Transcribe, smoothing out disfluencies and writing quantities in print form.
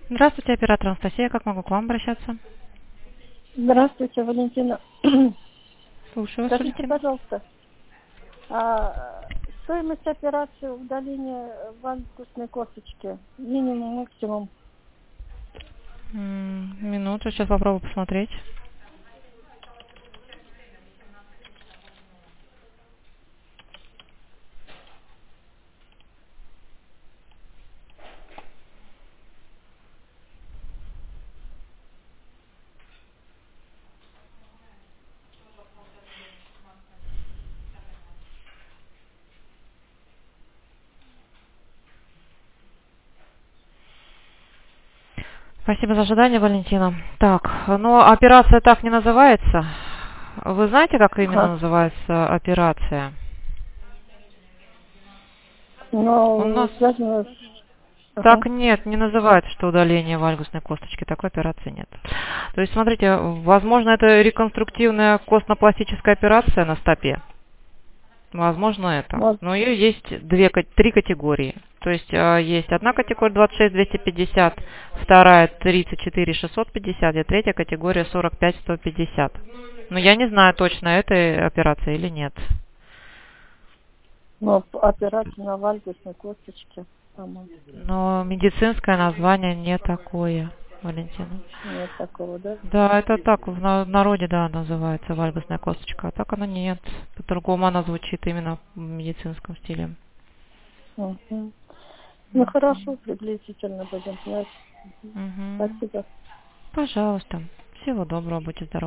Здравствуйте, оператор Анастасия. Как могу к вам обращаться? Здравствуйте, Валентина. Слушаю вас, Скажите, Валентина. пожалуйста, стоимость операции удаления вальгусной косточки? Минимум, максимум. Минуту, сейчас попробую посмотреть. Спасибо за ожидание, Валентина. Так, но операция так не называется. Вы знаете, как именно Ага. называется операция? У Но нас связано с... так Ага. нет, не называется, что удаление вальгусной косточки. Такой операции нет. То есть, смотрите, возможно, это реконструктивная костно-пластическая операция на стопе. Возможно, это. Вот. Но ее есть три категории. То есть есть одна категория 26-250, вторая 34-650 и третья категория 45-150. Но я не знаю точно, это операция или нет. Но операция на вальгусной косточке, по-моему. Но медицинское название не такое, Валентина. Нет такого, да? Да, это так, в народе, да, называется вальгусная косточка. А так она нет. По-другому она звучит именно в медицинском стиле. Угу. Ну хорошо, приблизительно будем знать. Мгм. Спасибо. Пожалуйста. Всего доброго, будьте здоровы.